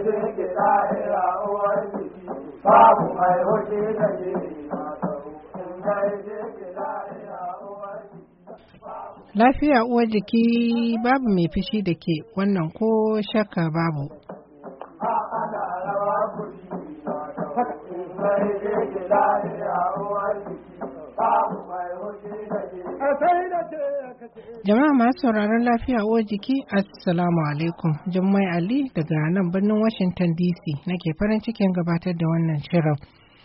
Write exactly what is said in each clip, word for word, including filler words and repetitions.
babu mai hoji da ke lafiya uwar jiki babu mai fishi da ke wannan ko shakka babu. Jama'a masu sauraron lafiya uwar jiki assalamu alaikum, Jummai Ali daga nan birnin Washington D C nake farin cikin gabatar da wannan shirin.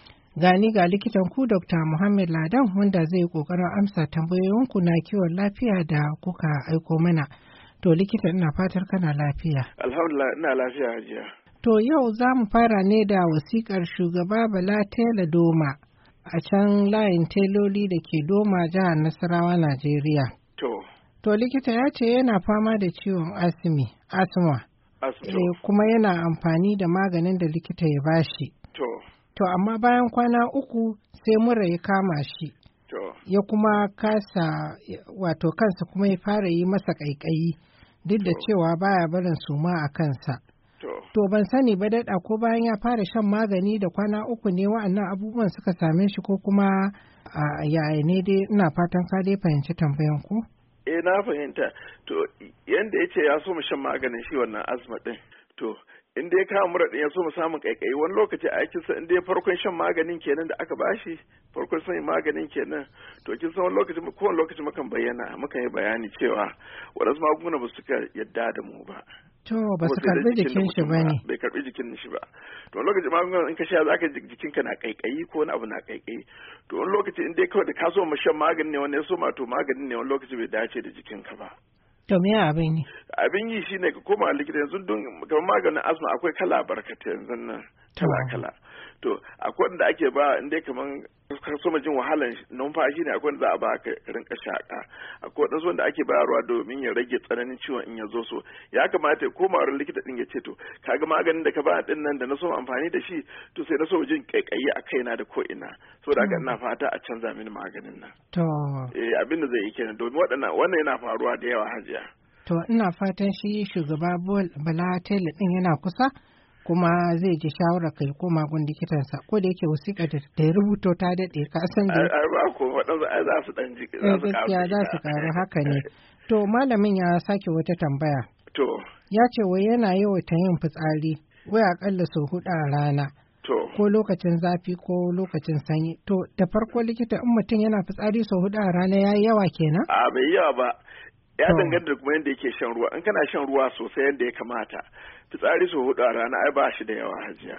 Gani ga likitan ku Doctor Muhammad Ladan wanda zai kokarin amsa tambayoyinku na kiwon lafiya da kuka aiko mana. To likita ina fatar kana lafiya. Alhamdulillah ina lafiya hajiya. To yau za mu fara ne da wasikar shugaba Bala Tela Doma a can layin teloli da ke Doma jihar Nasarawa Najeriya. To. To likita ya ce yana fama da ciwon asimi, asma. Asma. E, kuma yana amfani da maganin da likita ya bashi. To. To amma bayan kwana uku sai mura ya kama shi. To. Ya kuma kasa wato kansa kuma ya fara yi masa ƙaiƙayi duk da cewa baya barin suma a kansa. To. To ban sani ba daɗa ko bayan ya fara shan magani da kwana uku ne wa'annan abubuwan suka same shi ko kuma a yaya ne dai ina fatan ka dai fahimci tambayan ku. Eh na fahimta. To yanda yace ya so mu shan maganin shi wannan asma din. To in dai kama mura din ya so mu samun kaikayi wani lokaci a kin san in dai farkon shan maganin kenan da aka bashi farkon shan maganin kenan to kin san wani lokaci ko wani lokaci mukan bayyana mukan yi bayani cewa wadansu magunguna ba su ka yadda da mu ba. To ba su karbi jikin shi ba ne. Bai karbi jikin shi ba. To wani lokaci magungunan in ka sha zaka ji jikinka na kaikayi ko wani abu na kaikayi. To wani lokaci in dai kawai da ka so mu shan maganin ne wani ya so ma to maganin ne wani lokaci bai dace da jikinka ba. To me abin yi? Abin yi shine ka koma likita yanzu don kamar maganin asma akwai kala barkata yanzu nan kala kala. To akwai wanda ake ba in dai kaman ka so jin wahalan numfashi ne akwai wanda za a ba ka rinka shaka. Akwai wanda wanda ake bayarwa domin ya rage tsananin ciwon in ya zo so. Ya kamata ya koma wurin likita din ya ce to kaga maganin da ka ba din nan da na so amfani da shi to sai na so jin kaikayi a kaina da ko ina. Saboda haka ina fata a canza mini maganin nan. To. Eh abin da zai yi kenan domin waɗannan wannan yana faruwa da yawa hajiya. To ina fatan shi shugaba Bala Tela din yana kusa kuma zai ji shawarar kai koma gun likitansa ko da yake wasiƙa da ta rubuto ta daɗe ka san da ai ba ko waɗansu ai za su ɗan ji za su ƙaru za su ƙaru haka ne. To malamin ya sake wata tambaya. To. Ya ce wai yana yawaita yin fitsari wai aƙalla sau huɗu a rana. To. Ko lokacin zafi ko lokacin sanyi. To da farko likita in mutum yana fitsari sau huɗu a rana ya yi yawa kenan? A bai yawa ba. Ya danganta da kuma yadda yake shan ruwa in kana shan ruwa sosai yadda ya kamata fitsari sau hudu a rana ai ba shi da yawa hajiya.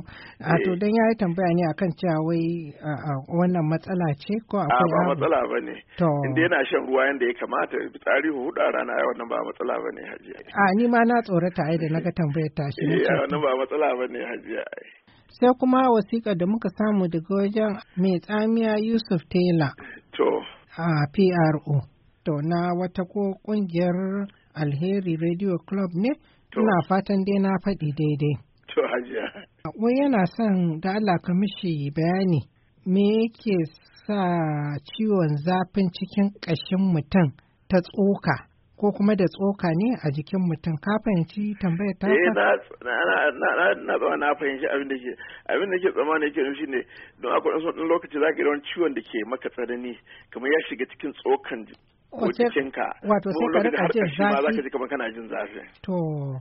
A to dan yayi tambaya ne akan cewa wai wannan matsala ce ko akwai ba matsala bane. To inda yana shan ruwa yadda ya kamata fitsari sau hudu a rana ai wannan ba matsala bane hajiya. A ni ma na tsorata ai da naga tambayar ta shi. Eh wannan ba matsala bane hajiya. Sai kuma wasiƙar da muka samu daga wajen mai tsamiya Yusuf Taylor. To. A P R O. To na wata ko kungiyar Alheri Radio Club ne? Ina fatan dai na faɗi daidai. To hajiya. Wai yana son da Allah ka mishi bayani me yake sa ciwon zafin cikin ƙashin mutum ta tsoka ko kuma da tsoka ne a jikin mutum ka fahimci tambayar ta? Eh na na na na na na fahimci abin da ke abin da ke tsammani yake nufi ne don akwai wasu lokaci zaka ga wani ciwon da ke maka tsanani kamar ya shiga cikin tsokan ko jikinka wato sai ka rika jin zafi ma zaka ji kamar kana jin zafi to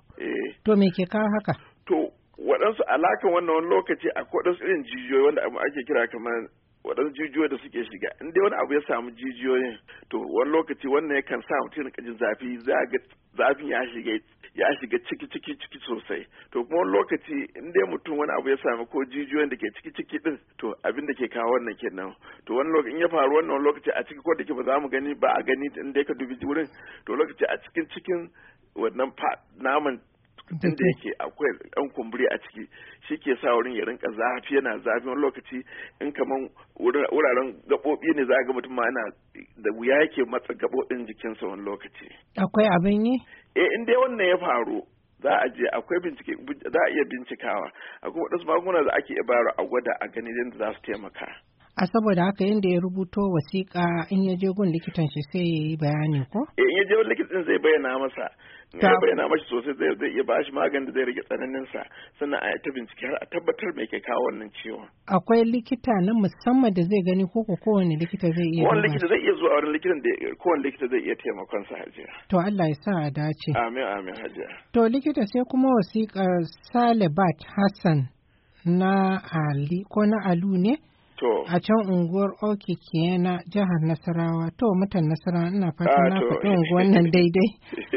eh to me ke kawo haka to waɗansu alakan wannan wani lokaci akwai waɗansu irin jijiyoyi wanda ake kira kamar waɗansu jijiyoyi da suke shiga in dai wani abu ya samu jijiyoyin to wani lokaci wannan yakan sa mutum ya jin zafi za ga zafin ya shiga ya shiga ciki ciki ciki sosai to kuma wani lokaci in dai mutum wani abu ya samu ko jijiyoyin da ke ciki ciki din to abin da ke kawo wannan kenan to wani lokaci in ya faru wannan lokaci a ciki ko da ke ba za mu gani ba a gani in dai ka dubi wurin to lokaci a cikin cikin wannan naman inda yake akwai ɗan kumburi a ciki shi ke sa wurin ya rinka zafi yana zafi wani lokaci in kaman wuraren gaɓoɓi ne za ga mutum ma yana da wuya yake matsa gaɓoɓin jikinsa wani lokaci. Akwai abin yi? Eh in dai wannan ya faru za a je akwai bincike za a iya bincikawa akwai waɗansu magunguna da ake iya bayarwa a gwada a gani yadda za su taimaka. A saboda haka yadda ya rubuto wasiƙa in ya je gun likitan shi sai ya yi bayani ko? Eh in ya je gun likitan zai bayyana masa ya bayyana mashi sosai zai zai iya bashi maganin da zai rage tsananin sa sannan a ta bincike har a tabbatar me ke kawo wannan ciwon. Akwai likita na musamman da zai gani ko kowane likita zai iya kowane likita zai iya zuwa wurin likitan da kowane likita zai iya taimakon sa hajiya. To Allah ya sa a dace. Amin amin hajiya. To likita sai kuma wasiƙar Salibat Hassan na Ali ko na Alu ne? To. A can unguwar Okike na jihar Nasarawa. To mutan Nasarawa ina fatan na faɗi unguwar nan daidai.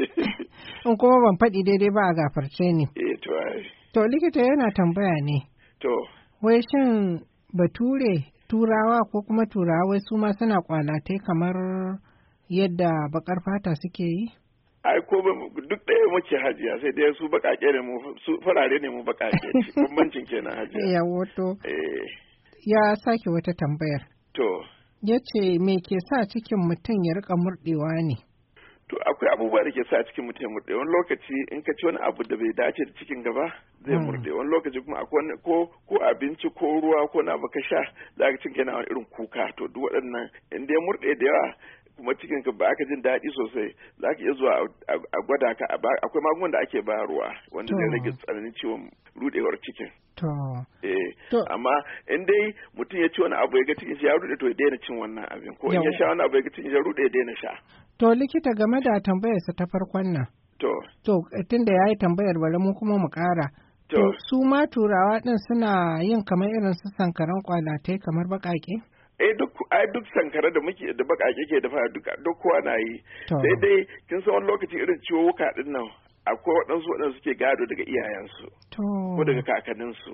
In kuma ban faɗi daidai ba a gafarce ni. Eh to ai. To likita yana tambaya ne. To. Wai shin Bature Turawa ko kuma Turawa wai su ma suna kwalatai kamar yadda bakar fata suke yi? Ai ko duk ɗaya muke hajiya sai dai su baƙaƙe ne mu su farare ne mu baƙaƙe. Bambancin kenan hajiya. Yawo to. Eh. Ya sake wata tambayar. To. Ya ce me ke sa cikin mutum ya rika murɗewa ne? To akwai abubuwa da ke sa cikin mutum ya murɗe. Wani lokaci in ka ci wani abu da bai dace da cikin gaba zai murɗe. Wani lokaci kuma akwai wani ko ko abinci ko ruwa ko na baka sha za ka cin kana wani irin kuka. To duk waɗannan in dai murɗe da yawa kuma cikin ka ba aka jin daɗi sosai za ka iya zuwa a gwada ka akwai magungunan da ake bayarwa wanda zai rage tsananin ciwon rudewar cikin. To. Eh. Amma in dai mutum ya ci wani abu ya ga cikin shi ya rude to ya daina cin wannan abin ko in ya sha wani abu ya ga cikin shi ya rude ya daina sha. To likita game da tambayarsa ta farkon nan. To. To tunda ya yi tambayar bari mu kuma mu ƙara. To su ma turawa ɗin suna yin kamar irin su sankaran kwalatai kamar baƙaƙe? eh duk ai duk sankara da muke da bakake ke dafa duk duk kowa na yi sai dai kin san wani lokaci irin ciwo wuka din nan akwai waɗansu waɗansu suke gado daga iyayensu ko daga kakanninsu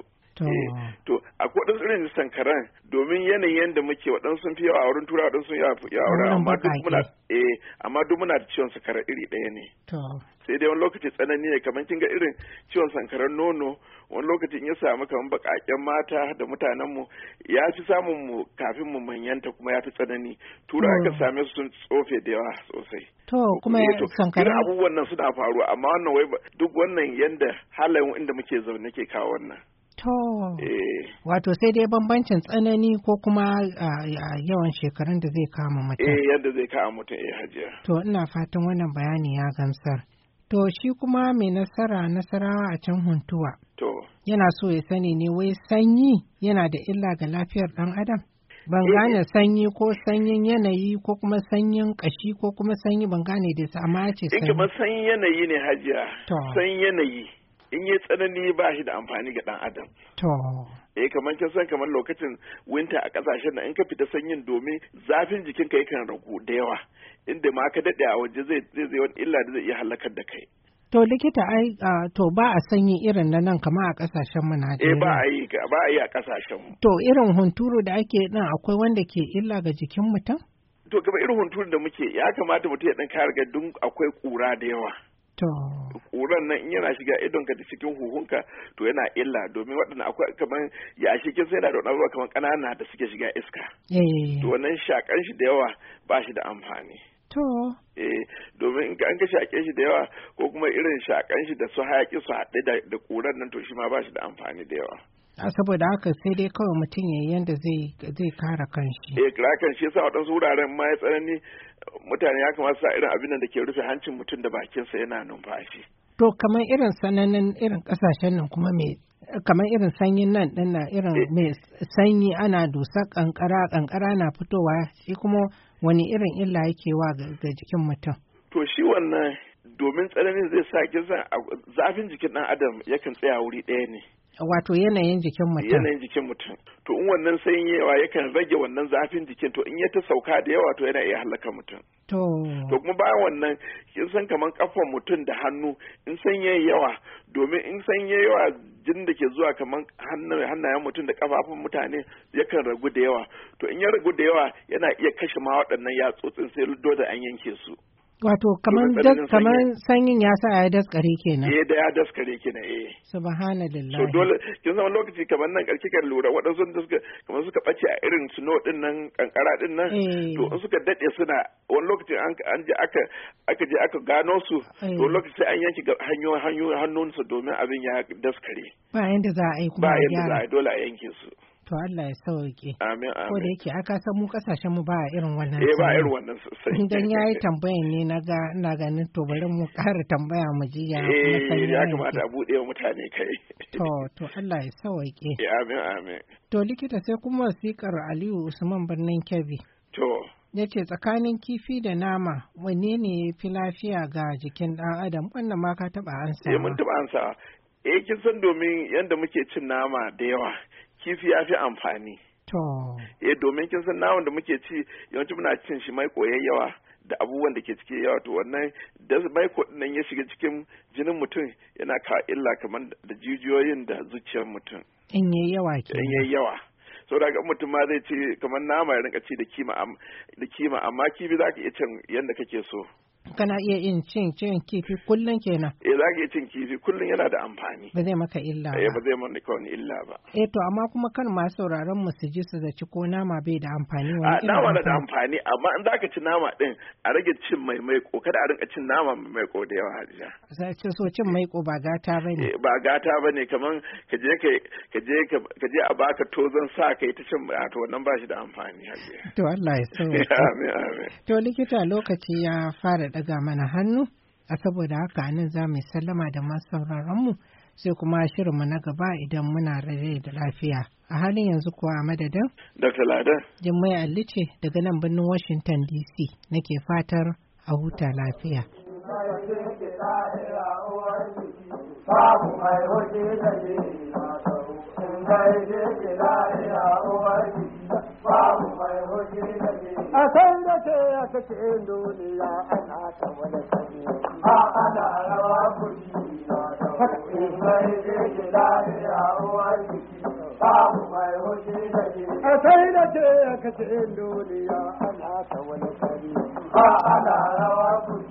to akwai waɗansu irin sankaran domin yanayin da muke waɗansu sun fi yawa a wurin turawa waɗansu sun yawa a wurin amma duk muna eh amma duk muna da ciwon sankara iri ɗaya ne sai dai wani lokaci tsanani ne kamar kin ga irin ciwon sankaran nono wani lokaci in ya samu kamar baƙaƙen mata da mutanen mu ya fi samun mu kafin mu manyanta kuma ya fi tsanani tura aka same su sun tsofe da yawa sosai to kuma sankaran abubuwan nan suna faruwa amma wannan wai duk wannan yanda halayen inda muke zaune ke kawo wannan. To, eh. Wato sai dai bambancin tsanani ko kuma yawan shekarun da zai kama mutum. Eh, yadda zai kama mutum eh hajiya. To, ina fatan wannan bayani ya gamsar. To, shi kuma mai nasara nasarawa a can Huntuwa. To. Yana so ya sani ne wai sanyi yana da illa ga lafiyar ɗan adam? Ban gane sanyi ko sanyin yanayi ko kuma sanyin kashi ko kuma sanyi ban gane da su amma ya ce sanyi. Ike sanyin yanayi ne hajiya. To. Sanyin yanayi. In yi tsanani ba shi da amfani ga ɗan adam. To. Eh kamar kin san kamar lokacin winter a ƙasashen nan in ka fita sanyin domin zafin jikinka yakan ragu da yawa inda ma ka daɗe a waje zai zai zai wani illa da zai iya halakar da kai. To likita ai to ba a sanyi irin na nan kamar a ƙasashen mu Najeriya. Eh ba a yi ba a yi a ƙasashen mu. To irin hunturu da ake din akwai wanda ke illa ga jikin mutum? To kamar irin hunturu da muke ya kamata mutum ya ɗan kare ga dun akwai ƙura da yawa. To. Ƙuran nan in yana shiga idonka da cikin huhunka to yana illa domin waɗanda akwai kamar yashi kin sai yana da wani kamar ƙanana da suke shiga iska. Eh. To wannan shakan shi da yawa ba shi da amfani. To. Eh domin in an ka shaƙe shi da yawa ko kuma irin shakan shi da su hayaƙi su haɗe da ƙuran nan to shi ma ba shi da amfani da yawa. A saboda haka sai dai kawai mutum ya yi yadda zai zai kare kanshi. Eh kare kanshi yasa waɗansu wuraren ma ya tsanani mutane ya kamata sa irin abin da ke rufe hancin mutum da bakinsa yana numfashi. To kamar irin sanannen irin ƙasashen nan kuma mai kamar irin sanyin nan ɗin na irin mai sanyi ana dusa ƙanƙara ƙanƙara na fitowa shi kuma wani irin illa yake wa ga jikin mutum. To shi wannan domin tsananin zai sa kisan zafin jikin ɗan adam yakan tsaya wuri ɗaya ne. Wato yanayin jikin mutum. Yanayin jikin mutum. To in wannan sanyi yawa yakan rage wannan zafin jikin to in ya ta sauka da yawa to yana iya halaka mutum. To. To kuma bayan wannan kin san kaman kafan mutum da hannu in sanyi yawa domin in sanyi yawa jin da ke zuwa kaman hannayen mutum da kafafun mutane yakan ragu da yawa. To in ya ragu da yawa yana iya kashe ma waɗannan yatsotsin sai dole an yanke su. Wato kaman kaman sanyin ya sa ya daskare kenan. Eh da ya daskare kenan eh. Subhanallah. So dole kin san lokaci kaman nan karki kan lura waɗansu da suka kaman suka bace a irin snow din nan kankara din nan to in suka dade suna wani lokaci an an je aka aka je aka gano su to lokaci sai an yanki hanyoyin hanyoyin hannunsu domin abin ya daskare. Ba yanda za a yi kuma ba yanda za a yi dole a yanke su. To Allah ya sauke. Amin amin. Ko da yake aka san mu kasashen mu ba irin wannan. Eh ba irin wannan sosai. Dan yayi tambayan ne na ga ina ganin to bari mu ƙara tambaya mu ji ya Eh ya kamata a bude wa mutane kai. To to Allah ya sauke. Eh amin amin. To likita sai kuma wasikar Aliyu Usman Birnin Kebbi. To ya ce tsakanin kifi da nama wanne ne fi lafiya ga jikin ɗan adam wannan ma ka taɓa ansa. Eh mun taɓa ansa. Eh kin san domin yanda muke cin nama da yawa kifi ya fi amfani. To. Eh domin kin san naman da muke ci yawanci muna cin shi mai koyayya yawa da abubuwan da ke ciki yawa to wannan da mai nan ya shiga cikin jinin mutum yana ka illa kamar da jijiyoyin da zuciyar mutum. In yayi yawa ke. In yayi yawa. So daga mutum ma zai ce kamar nama ya rinka ci da kima da kima amma kifi za ka iya cin yadda kake so. Kana iya yin cin cin kifi kullum kenan. Eh za ka iya cin kifi kullum yana da amfani. Ba zai maka illa ba. Eh ba zai maka wani illa ba. Eh to amma kuma kan masu sauraron mu su ji su zaci ko nama bai da amfani wani irin nama na da amfani amma in zaka ci nama din a rage cin mai maiko kada a rinka cin nama mai maiko da yawa Hajiya. Sai ce so cin maiko ba gata bane. Eh ba gata bane kaman ka je ka je ka je a baka tozon sa kai ta cin to wannan ba shi da amfani Hajiya. To Allah ya so. Amin amin. To likita lokaci ya fara daga mana hannu a saboda haka nan za mu sallama da masu sauraronmu sai kuma shirinmu na gaba idan muna rare da lafiya a halin yanzu kuwa a madadin Doctor Ladan Jummai Ali ce daga nan birnin Washington D C nake fatar a huta lafiya. Babu mai hoji da ke babu mai hoji da ke a san da ke ya kace duniya ana ta wani sani a ana rawa kuri haka in mai je ke lafiya uwar jiki babu mai hoji da ke a san da ke ya kace duniya ana ta wani sani a ana rawa kuri